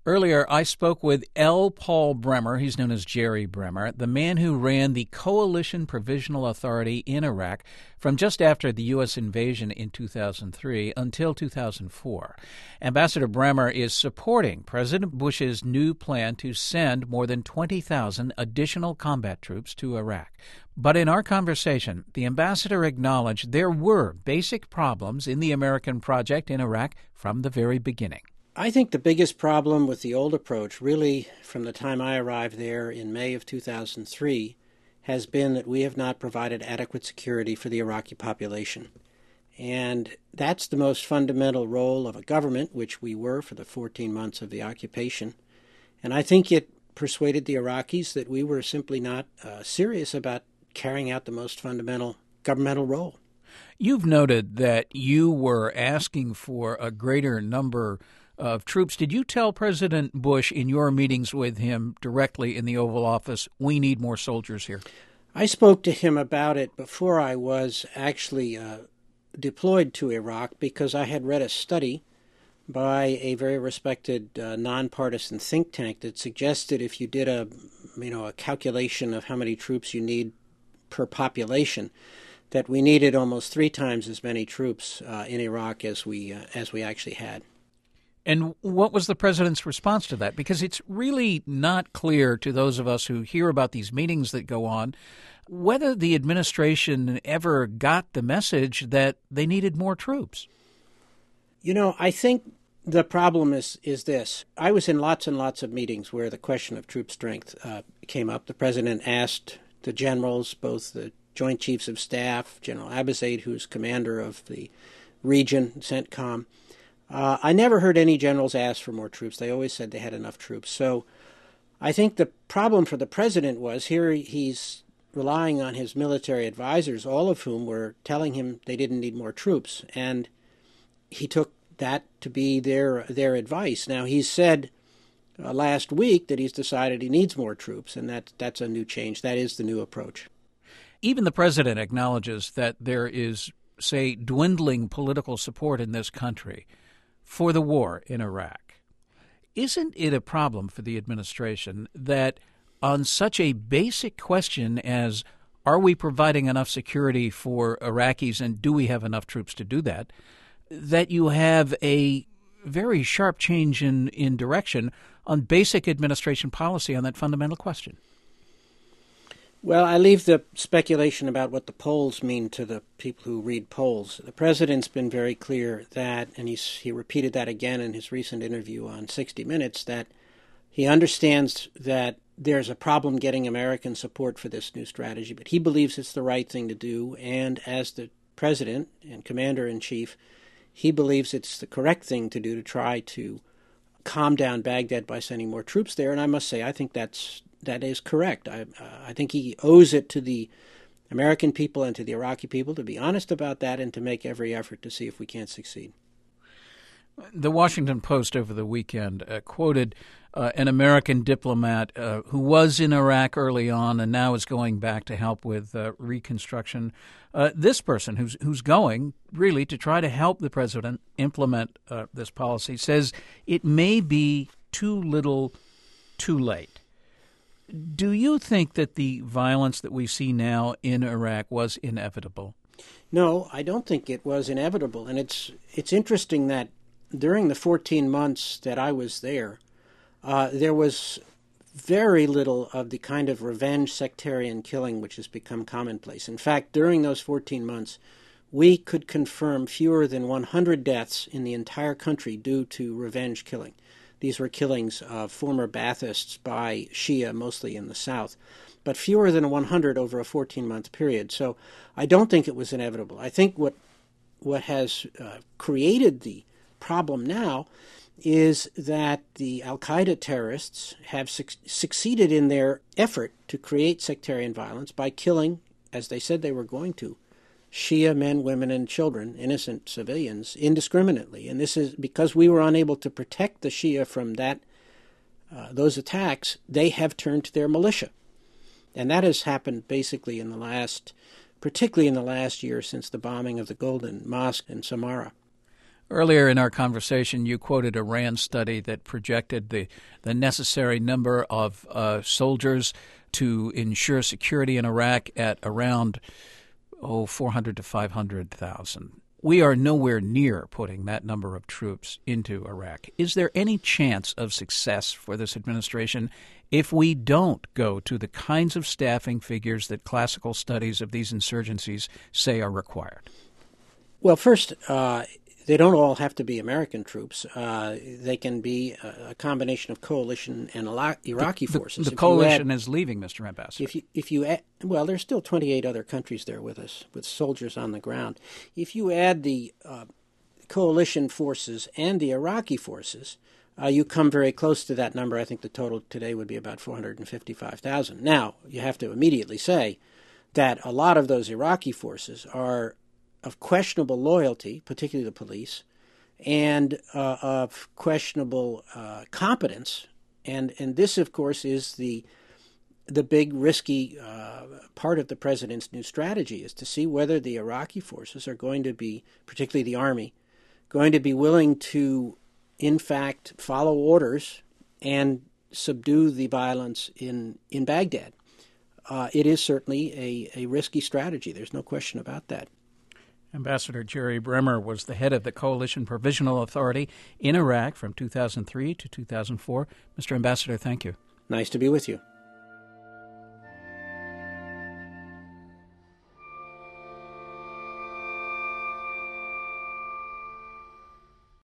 Earlier, I spoke with L. Paul Bremer, he's known as Jerry Bremer, the man who ran the Coalition Provisional Authority in Iraq from just after the U.S. invasion in 2003 until 2004. Ambassador Bremer is supporting President Bush's new plan to send more than 20,000 additional combat troops to Iraq. But in our conversation, the ambassador acknowledged there were basic problems in the American project in Iraq from the very beginning. I think the biggest problem with the old approach, really from the time I arrived there in May of 2003, has been that we have not provided adequate security for the Iraqi population. And that's the most fundamental role of a government, which we were for the 14 months of the occupation. And I think it persuaded the Iraqis that we were simply not serious about carrying out the most fundamental governmental role. You've noted that you were asking for a greater number of troops. Did you tell President Bush in your meetings with him directly in the Oval Office, we need more soldiers here? I spoke to him about it before I was actually deployed to Iraq, because I had read a study by a very respected nonpartisan think tank that suggested if you did a calculation of how many troops you need per population, that we needed almost 3 times as many troops in Iraq as we actually had. And what was the president's response to that? Because it's really not clear to those of us who hear about these meetings that go on whether the administration ever got the message that they needed more troops. I think the problem is this. I was in lots and lots of meetings where the question of troop strength came up. The president asked the generals, both the Joint Chiefs of Staff, General Abizaid, who's commander of the region, CENTCOM. I never heard any generals ask for more troops. They always said they had enough troops. So I think the problem for the president was here he's relying on his military advisors, all of whom were telling him they didn't need more troops. And he took that to be their advice. Now, he said last week that he's decided he needs more troops, and that's a new change. That is the new approach. Even the president acknowledges that there is, say, dwindling political support in this country for the war in Iraq. Isn't it a problem for the administration that on such a basic question as are we providing enough security for Iraqis and do we have enough troops to do that, that you have a very sharp change in direction on basic administration policy on that fundamental question? Well, I leave the speculation about what the polls mean to the people who read polls. The president's been very clear that, and he repeated that again in his recent interview on 60 Minutes, that he understands that there's a problem getting American support for this new strategy, but he believes it's the right thing to do, and as the president and commander-in-chief, he believes it's the correct thing to do to try to calm down Baghdad by sending more troops there, and I must say, I think that is correct. I think he owes it to the American people and to the Iraqi people to be honest about that and to make every effort to see if we can't succeed. The Washington Post over the weekend quoted an American diplomat who was in Iraq early on and now is going back to help with reconstruction. This person who's going really to try to help the president implement this policy says it may be too little, too late. Do you think that the violence that we see now in Iraq was inevitable? No, I don't think it was inevitable. And it's interesting that during the 14 months that I was there was very little of the kind of revenge sectarian killing which has become commonplace. In fact, during those 14 months, we could confirm fewer than 100 deaths in the entire country due to revenge killing. These were killings of former Baathists by Shia, mostly in the south, but fewer than 100 over a 14-month period. So I don't think it was inevitable. I think what has created the problem now is that the al-Qaeda terrorists have succeeded in their effort to create sectarian violence by killing, as they said they were going to, Shia men, women, and children, innocent civilians, indiscriminately. And this is because we were unable to protect the Shia from those attacks. They have turned to their militia. And that has happened basically particularly in the last year since the bombing of the Golden Mosque in Samarra. Earlier in our conversation, you quoted a RAND study that projected the necessary number of soldiers to ensure security in Iraq at around 400 to 500,000. We are nowhere near putting that number of troops into Iraq. Is there any chance of success for this administration if we don't go to the kinds of staffing figures that classical studies of these insurgencies say are required? Well, first, they don't all have to be American troops. They can be a combination of coalition and Iraqi forces. The coalition is leaving, Mr. Ambassador. If you add, well, there's still 28 other countries there with us, with soldiers on the ground. If you add the coalition forces and the Iraqi forces, you come very close to that number. I think the total today would be about 455,000. Now, you have to immediately say that a lot of those Iraqi forces are of questionable loyalty, particularly the police, and of questionable competence. And this, of course, is the big risky part of the president's new strategy, is to see whether the Iraqi forces are going to be, particularly the army, going to be willing to, in fact, follow orders and subdue the violence in Baghdad. It is certainly a risky strategy. There's no question about that. Ambassador Jerry Bremer was the head of the Coalition Provisional Authority in Iraq from 2003 to 2004. Mr. Ambassador, thank you. Nice to be with you.